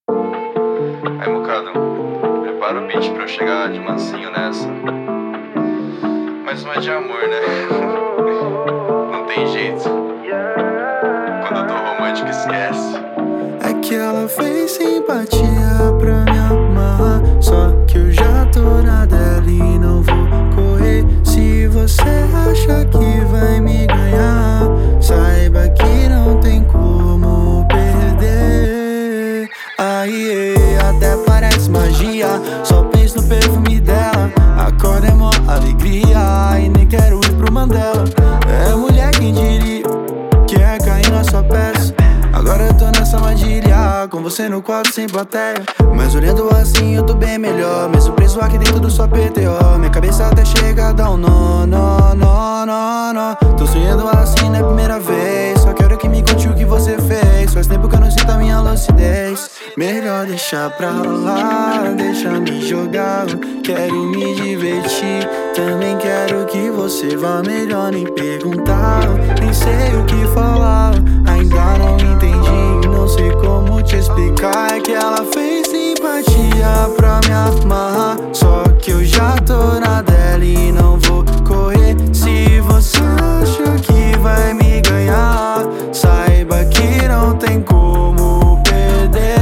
Aí, Mocado, prepara o beat pra eu chegar de mansinho nessa. Mas não é de amor, né? Não tem jeito. Quando eu tô romântico, esquece. É que ela fez simpatia pra me amar, só que eu já tô na dela e não vou correr. Se você acha que vai me ganhar, saiba que não tem como perder. Aí, até parece magia, só penso no perfume dela. Acorda é mó alegria e nem quero ir pro Mandela. É mulher quem diria que é cair na sua peça. Agora eu tô nessa armadilha, com você no quarto sem plateia. Mas olhando assim eu tô bem melhor, mesmo preso aqui dentro do sua PTO. Minha cabeça até chega a dar um nó, nó, nó, nó, nó. Tô sonhando assim na primeira vez, só quero que me conte o que você fez. Faz tempo que eu não sinto a minha lucidez. Melhor deixar pra lá, deixa me jogar. Quero me divertir, também quero que você vá. Melhor nem perguntar, nem sei o que falar. Ainda não entendi, não sei como te explicar. É que ela fez simpatia pra me amarrar, só que eu já tô na dela e não vou correr. Se você acha que vai me ganhar, saiba que não tem como perder.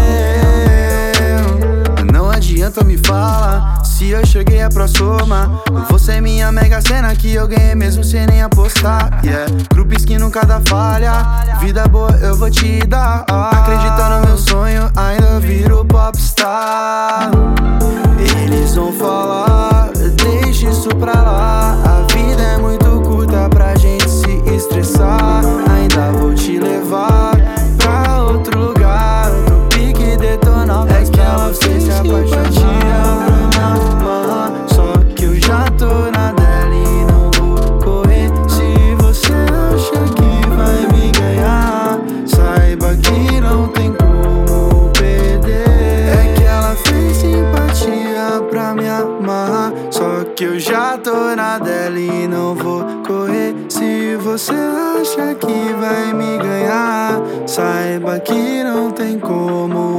Não adianta me falar se eu cheguei a pra soma. Você é minha mega cena que eu ganhei mesmo sem nem apostar. Yeah, grupos que nunca dá falha, vida boa eu vou te dar. Acredita no meu sonho, ainda viro popstar. Eles vão falar, deixa isso pra lá. A vida é muito curta pra gente se estressar. Ainda vou te levar pra outro lugar, pro pique detonar. É que ela fez se apaixonar pra me amar, só que eu já tô na dela e não vou correr. Se você acha que vai me ganhar, saiba que não tem como perder. É que ela fez simpatia pra me amar, só que eu já tô na dela e não vou correr. Se você acha que vai me ganhar, saiba que não tem como